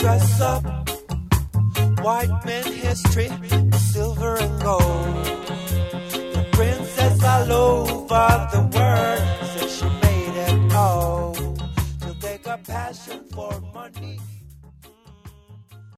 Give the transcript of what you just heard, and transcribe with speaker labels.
Speaker 1: dress up. White men history, silver and gold. The princess all over the